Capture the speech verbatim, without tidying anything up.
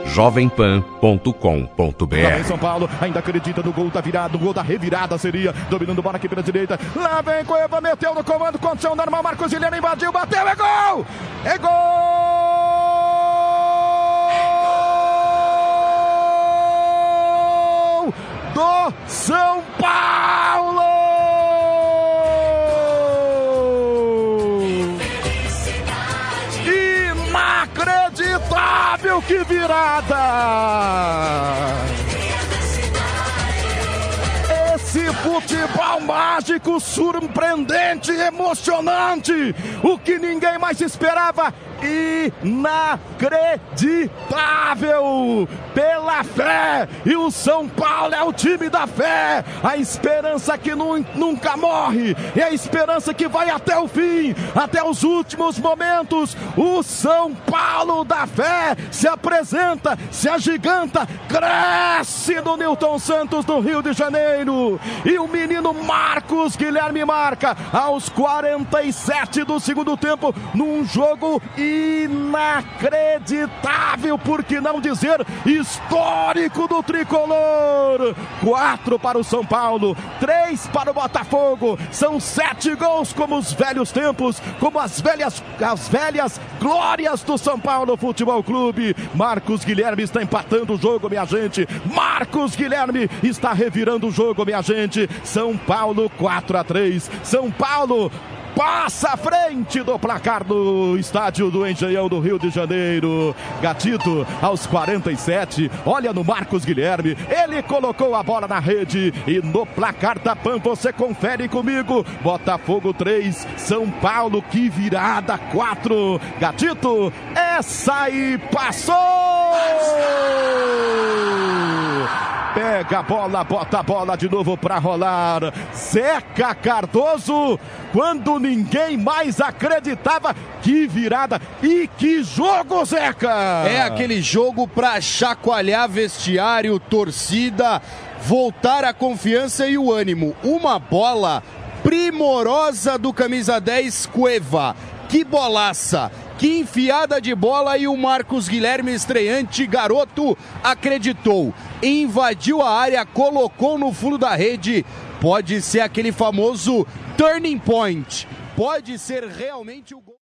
jovem pan ponto com ponto br. São Paulo ainda acredita no gol da virada, o gol da revirada seria, dominando bola aqui pela direita. Lá vem Cueva, meteu no comando, condição normal, Marcos Guilherme invadiu, bateu, é gol! É gol! Do São Paulo! Inacreditável, que virada! Esse futebol mágico, surpreendente, emocionante, o que ninguém mais esperava, inacreditável, pela fé, e o São Paulo é o time da fé, a esperança que nu- nunca morre, e a esperança que vai até o fim, até os últimos momentos. O São Paulo da fé se apresenta, se agiganta, cresce no Newton Santos, no Rio de Janeiro, e o menino Marcos Guilherme marca aos quarenta e sete do segundo tempo, num jogo inacreditável, por que não dizer histórico do tricolor. Quatro para o São Paulo, três para o Botafogo, são sete gols como os velhos tempos, como as velhas, as velhas glórias do São Paulo Futebol Clube. Marcos Guilherme está empatando o jogo, minha gente. Marcos Guilherme está revirando o jogo, minha gente. São Paulo quatro a três. São Paulo passa à frente do placar do estádio do Engenhão do Rio de Janeiro. Gatito, aos quarenta e sete, olha no Marcos Guilherme, ele colocou a bola na rede, e no placar da Pan você confere comigo. Botafogo três, São Paulo, que virada, quatro. Gatito, essa aí passou! Pega a bola, bota a bola de novo para rolar. Zeca Cardoso, quando ninguém mais acreditava. Que virada e que jogo, Zeca! É aquele jogo para chacoalhar vestiário, torcida, voltar a confiança e o ânimo. Uma bola primorosa do camisa dez, Cueva. Que bolaça! Que enfiada de bola, e o Marcos Guilherme, estreante, garoto, acreditou. Invadiu a área, colocou no fundo da rede. Pode ser aquele famoso turning point. Pode ser realmente o gol.